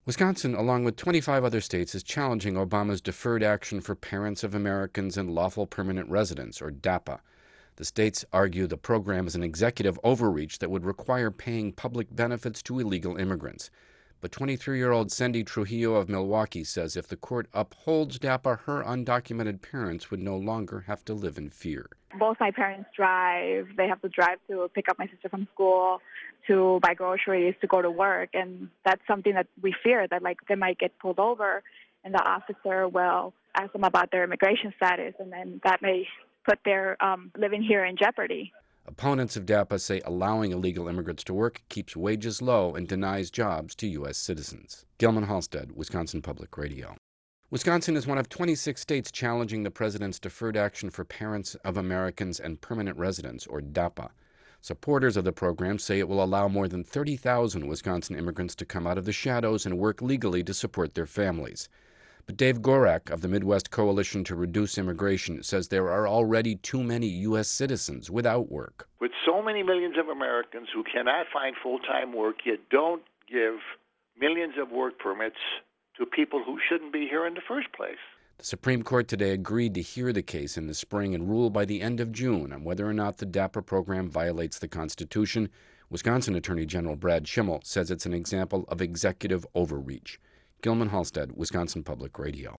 Wisconsin, along with 25 other states, is challenging Obama's Deferred Action for Parents of Americans and Lawful Permanent Residents, or DAPA. The states argue the program is an executive overreach that would require paying public benefits to illegal immigrants. But 23-year-old Cindy Trujillo of Milwaukee says if the court upholds DAPA, her undocumented parents would no longer have to live in fear. Both my parents drive. They have to drive to pick up my sister from school, to buy groceries, to go to work. And that's something that we fear, that they might get pulled over and the officer will ask them about their immigration status, and then that may put their living here in jeopardy. Opponents of DAPA say allowing illegal immigrants to work keeps wages low and denies jobs to U.S. citizens. Gilman Halstead, Wisconsin Public Radio. Wisconsin is one of 26 states challenging the president's Deferred Action for Parents of Americans and Permanent Residents, or DAPA. Supporters of the program say it will allow more than 30,000 Wisconsin immigrants to come out of the shadows and work legally to support their families. But Dave Gorak of the Midwest Coalition to Reduce Immigration says there are already too many U.S. citizens without work. With so many millions of Americans who cannot find full-time work, you don't give millions of work permits to people who shouldn't be here in the first place. The Supreme Court today agreed to hear the case in the spring and rule by the end of June on whether or not the DAPA program violates the Constitution. Wisconsin Attorney General Brad Schimel says it's an example of executive overreach. Gilman Halstead, Wisconsin Public Radio.